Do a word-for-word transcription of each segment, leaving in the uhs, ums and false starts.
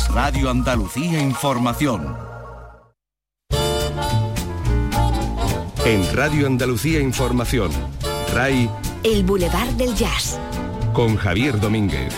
Es Radio Andalucía Información. En Radio Andalucía Información, R A I, El Boulevard del Jazz, con Javier Domínguez.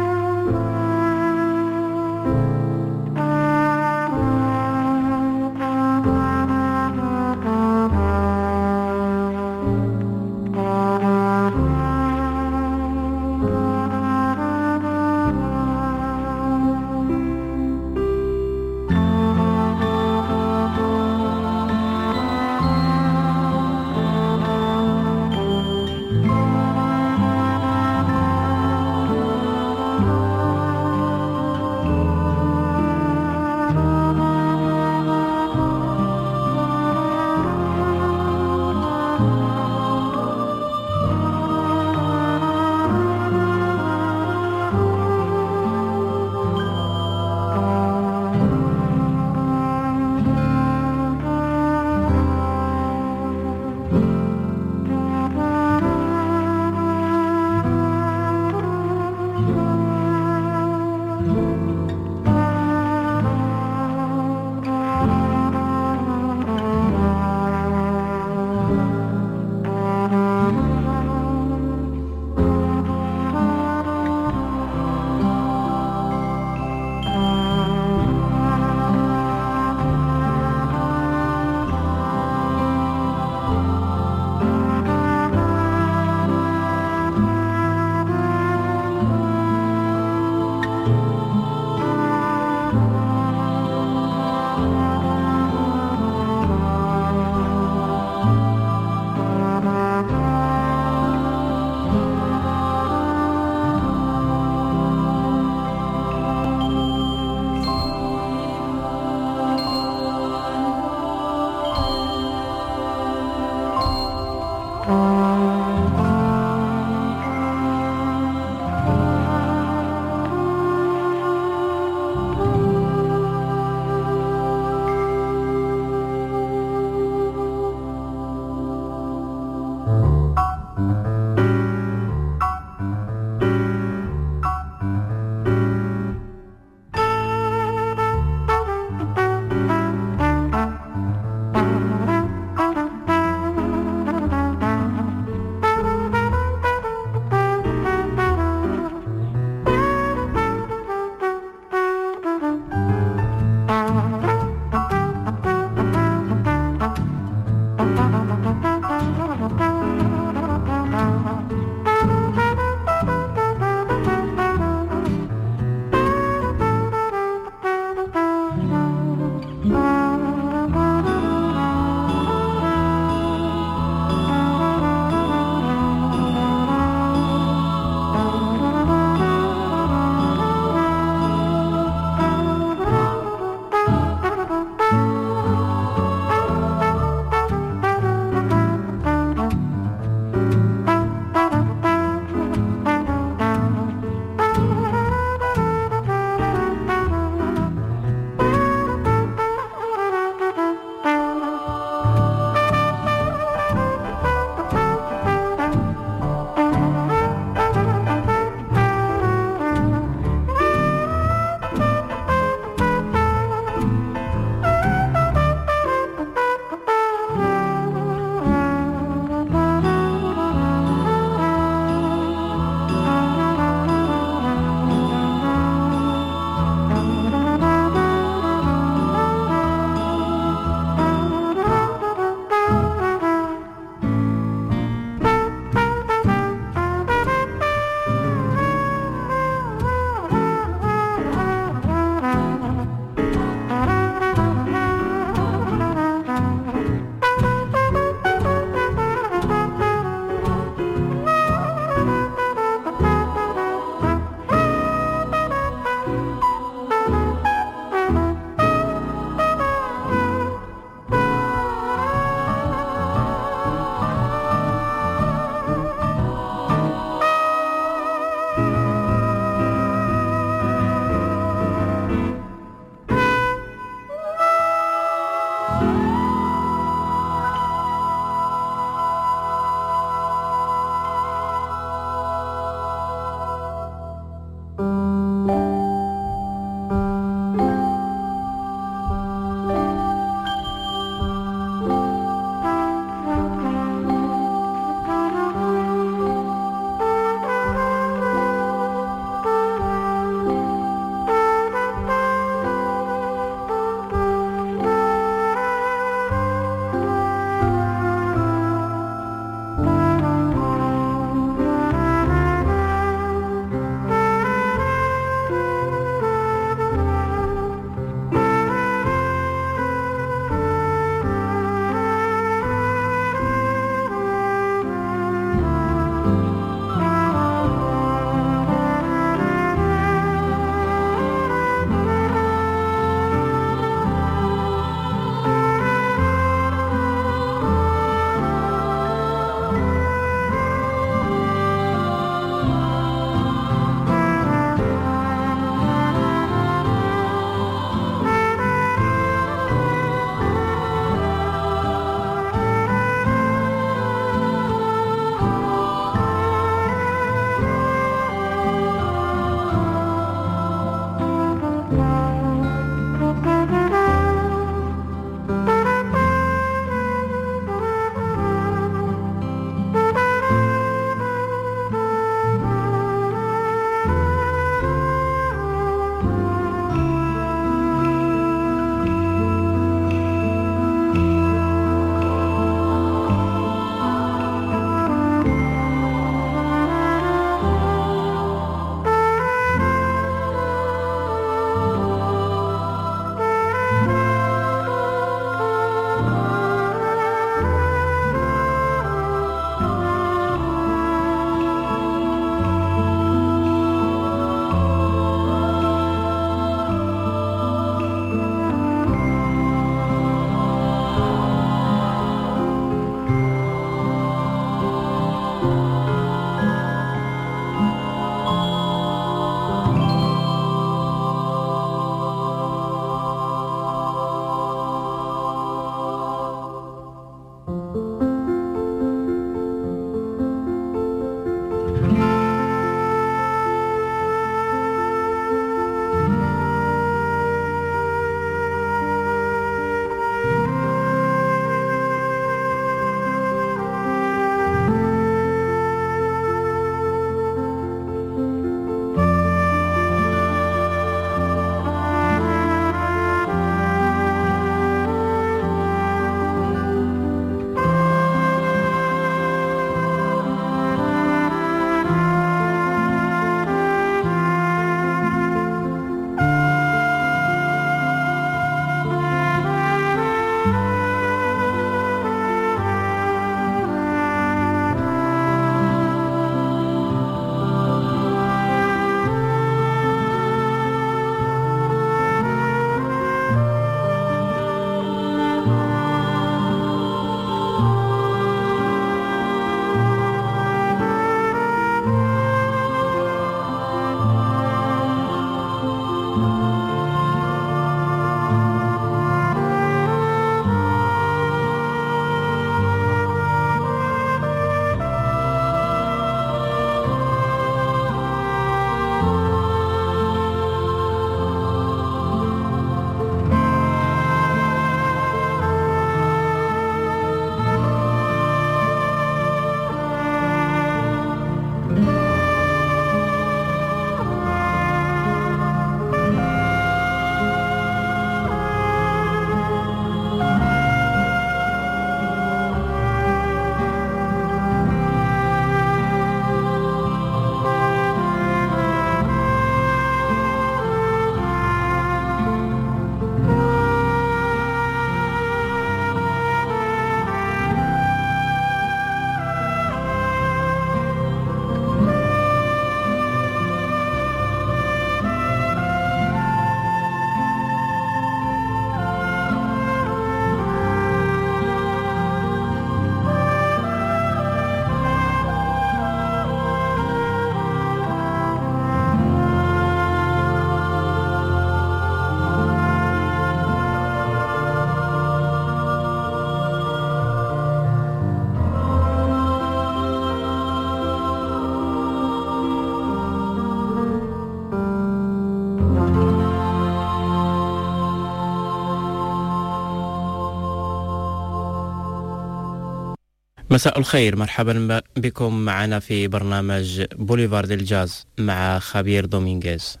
مساء الخير، مرحبا بكم معنا في برنامج بوليفار ديل جاز مع خبير دومينغيز.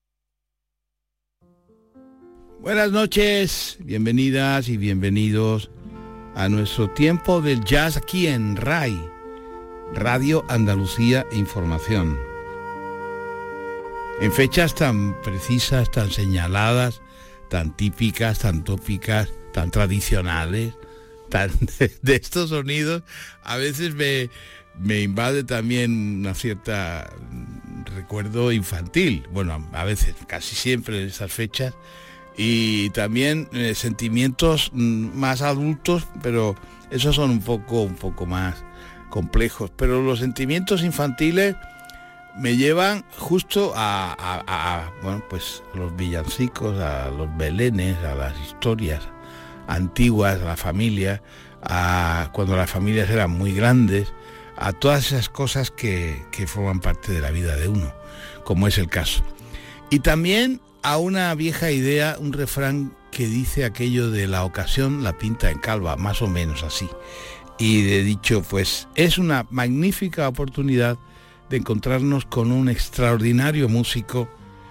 Buenas noches, bienvenidas y bienvenidos a nuestro tiempo del jazz aquí en R A I, Radio Andalucía Información. En fechas tan precisas, tan señaladas, tan típicas, tan tópicas, tan tradicionales, tan de, de estos sonidos, a veces me, me invade también una cierta recuerdo infantil, bueno, a veces, casi siempre en estas fechas, y también eh, sentimientos más adultos, pero esos son un poco, un poco más complejos. Pero los sentimientos infantiles me llevan justo a, a, a, a bueno, pues a los villancicos, a los belenes, a las historias antiguas, a la familia, a cuando las familias eran muy grandes, a todas esas cosas que, que forman parte de la vida de uno, como es el caso. Y también a una vieja idea, un refrán que dice aquello de la ocasión la pinta en calva, más o menos así. Y de dicho, pues es una magnífica oportunidad de encontrarnos con un extraordinario músico,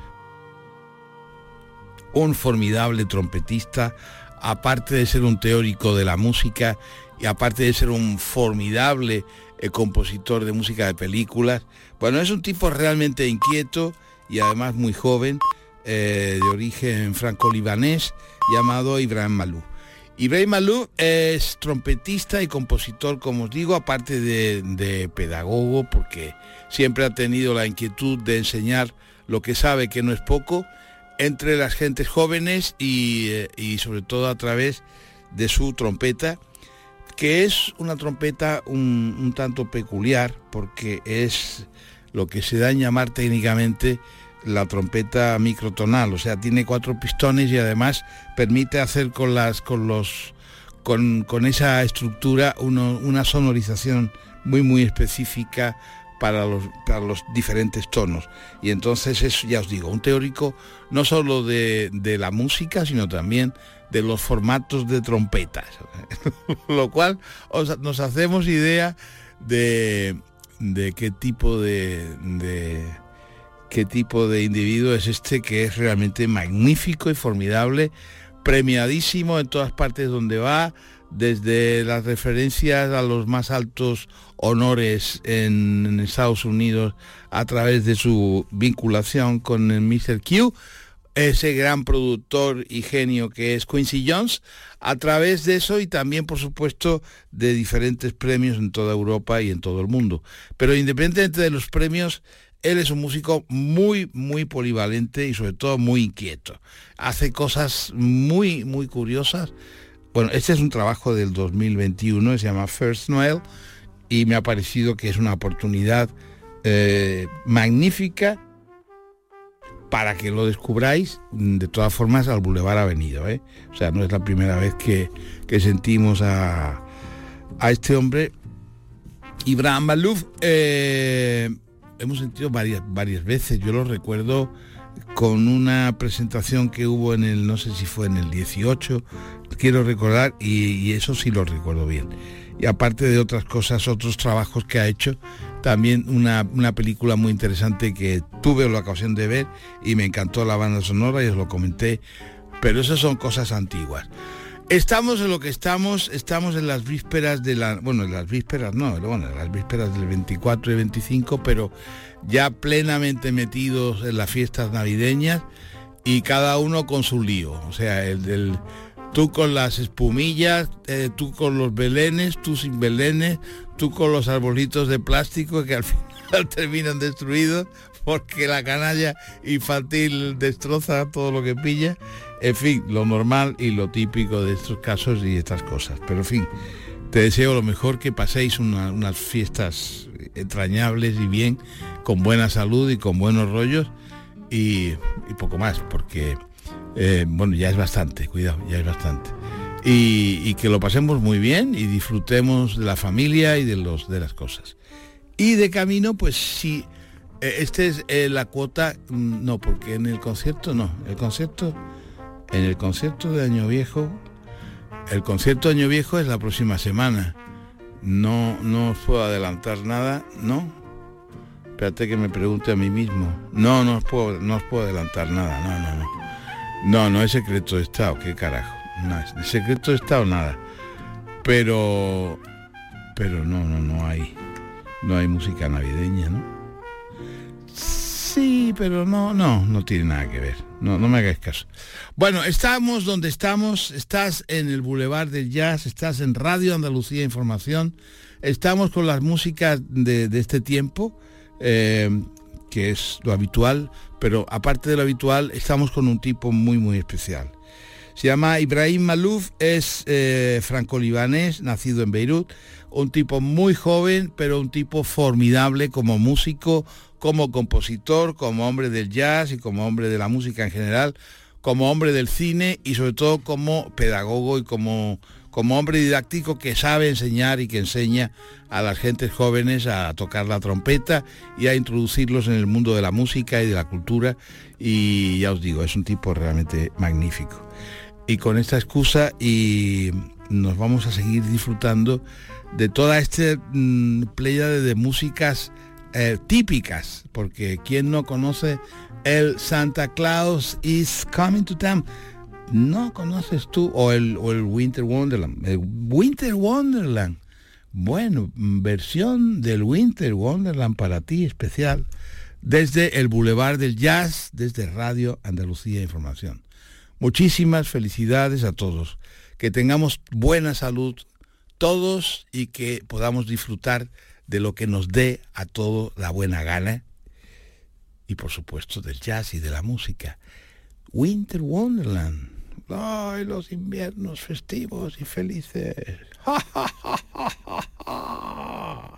un formidable trompetista, aparte de ser un teórico de la música y aparte de ser un formidable eh, compositor de música de películas. Bueno, es un tipo realmente inquieto y además muy joven, Eh, de origen franco-libanés, llamado Ibrahim Malouf. Ibrahim Malouf es trompetista y compositor, como os digo, aparte de, de pedagogo, porque siempre ha tenido la inquietud de enseñar lo que sabe, que no es poco, entre las gentes jóvenes y, eh, y sobre todo a través de su trompeta, que es una trompeta un, un tanto peculiar, porque es lo que se da en llamar técnicamente la trompeta microtonal, o sea, tiene cuatro pistones y además permite hacer con las con los con, con esa estructura uno, una sonorización muy muy específica para los para los diferentes tonos. Y entonces es, ya os digo, un teórico no solo de, de la música, sino también de los formatos de trompetas, lo cual os, nos hacemos idea de, de qué tipo de, de qué tipo de individuo es este, que es realmente magnífico y formidable, premiadísimo en todas partes donde va, desde las referencias a los más altos honores en, en Estados Unidos a través de su vinculación con el mister Q, ese gran productor y genio que es Quincy Jones, a través de eso y también, por supuesto, de diferentes premios en toda Europa y en todo el mundo. Pero independientemente de los premios, él es un músico muy, muy polivalente y sobre todo muy inquieto. Hace cosas muy, muy curiosas. Bueno, este es un trabajo del dos mil veintiuno, se llama First Noel, y me ha parecido que es una oportunidad eh, magnífica para que lo descubráis. De todas formas, al Boulevard ha venido, ¿eh? O sea, no es la primera vez que, que sentimos a, a este hombre. Ibrahim Malouf, eh, hemos sentido varias, varias veces. Yo lo recuerdo con una presentación que hubo en el, no sé si fue en el dieciocho, quiero recordar, y, y eso sí lo recuerdo bien. Y aparte de otras cosas, otros trabajos que ha hecho, también una, una película muy interesante que tuve la ocasión de ver y me encantó la banda sonora y os lo comenté, pero esas son cosas antiguas. Estamos en lo que estamos, estamos en las vísperas de la, bueno, en las vísperas no, bueno, en las vísperas del veinticuatro y veinticinco, pero ya plenamente metidos en las fiestas navideñas y cada uno con su lío, o sea, el del tú con las espumillas, eh, tú con los belenes, tú sin belenes, tú con los arbolitos de plástico que al final terminan destruidos porque la canalla infantil destroza todo lo que pilla. En fin, lo normal y lo típico de estos casos y estas cosas. Pero en fin, te deseo lo mejor, que paséis una, unas fiestas entrañables y bien, con buena salud y con buenos rollos y, y poco más, porque eh, bueno, ya es bastante, cuidado, ya es bastante. Y, y que lo pasemos muy bien y disfrutemos de la familia y de, los, de las cosas. Y de camino, pues si Eh, Este es eh, la cuota, mm, no, porque en el concierto no, el concierto, en el concierto de Año Viejo, el concierto de Año Viejo es la próxima semana. No, no os puedo adelantar nada, ¿no? Espérate que me pregunte a mí mismo. No, no os puedo, no os puedo adelantar nada, no, no, no. No, no es secreto de Estado, qué carajo. No es secreto de Estado nada. Pero, pero no, no, no hay, no hay música navideña, ¿no? Sí, pero no, no, no tiene nada que ver. No, no me hagáis caso. Bueno, estamos donde estamos. Estás en el Boulevard del Jazz, estás en Radio Andalucía Información. Estamos con las músicas de, de este tiempo, eh, que es lo habitual, pero aparte de lo habitual, estamos con un tipo muy, muy especial. Se llama Ibrahim Malouf, es eh, franco-libanés, nacido en Beirut, un tipo muy joven, pero un tipo formidable como músico, como compositor, como hombre del jazz y como hombre de la música en general, como hombre del cine y sobre todo como pedagogo y como, como hombre didáctico que sabe enseñar y que enseña a las gentes jóvenes a tocar la trompeta y a introducirlos en el mundo de la música y de la cultura, y ya os digo, es un tipo realmente magnífico. Y con esta excusa y nos vamos a seguir disfrutando de toda esta mmm, pléyade de músicas eh, típicas, porque ¿quién no conoce el Santa Claus is Coming to Town? ¿No conoces tú? O el, o el Winter Wonderland. El Winter Wonderland. Bueno, versión del Winter Wonderland para ti especial, desde el Boulevard del Jazz, desde Radio Andalucía Información. Muchísimas felicidades a todos. Que tengamos buena salud todos y que podamos disfrutar de lo que nos dé a todo la buena gana. Y por supuesto del jazz y de la música. Winter Wonderland. ¡Ay, los inviernos festivos y felices! ¡Ja, ja, ja, ja, ja, ja!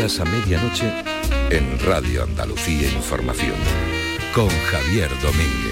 días a medianoche en Radio Andalucía Información, con Javier Domínguez.